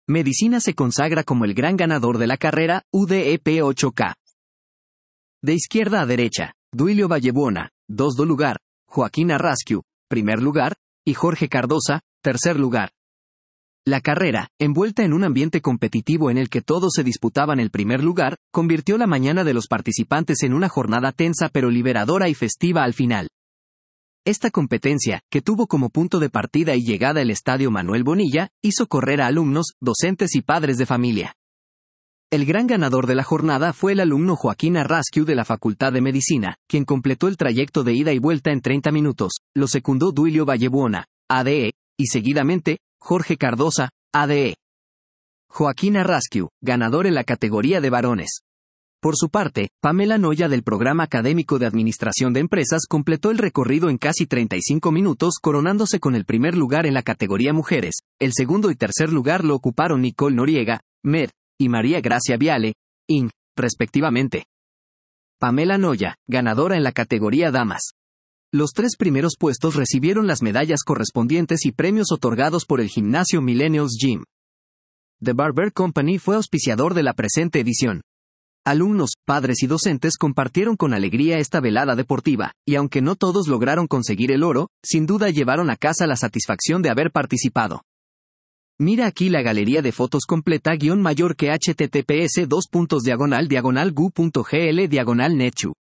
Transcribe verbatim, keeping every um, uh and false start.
Medicina se consagra como el gran ganador de la carrera, U D E P ocho K. De izquierda a derecha, Duilio Vallebuona, dos do lugar, Joaquín Arrasquiu, primer lugar, y Jorge Cardosa, tercer lugar. La carrera, envuelta en un ambiente competitivo en el que todos se disputaban el primer lugar, convirtió la mañana de los participantes en una jornada tensa pero liberadora y festiva al final. Esta competencia, que tuvo como punto de partida y llegada el Estadio Manuel Bonilla, hizo correr a alumnos, docentes y padres de familia. El gran ganador de la jornada fue el alumno Joaquín Arrasquiu de la Facultad de Medicina, quien completó el trayecto de ida y vuelta en treinta minutos, lo secundó Duilio Vallebuona, A D E, y seguidamente, Jorge Cardosa, A D E. Joaquín Arrasquiu, ganador en la categoría de varones. Por su parte, Pamela Noya del Programa Académico de Administración de Empresas completó el recorrido en casi treinta y cinco minutos coronándose con el primer lugar en la categoría mujeres. El segundo y tercer lugar lo ocuparon Nicole Noriega, M E D, y María Gracia Viale, I N, respectivamente. Pamela Noya, ganadora en la categoría damas. Los tres primeros puestos recibieron las medallas correspondientes y premios otorgados por el gimnasio Millennials Gym. The Barber Company fue auspiciador de la presente edición. Alumnos, padres y docentes compartieron con alegría esta velada deportiva, y aunque no todos lograron conseguir el oro, sin duda llevaron a casa la satisfacción de haber participado. Mira aquí la galería de fotos completa guión mayor que https dos puntos diagonal diagonal gu punto gl diagonal netchu.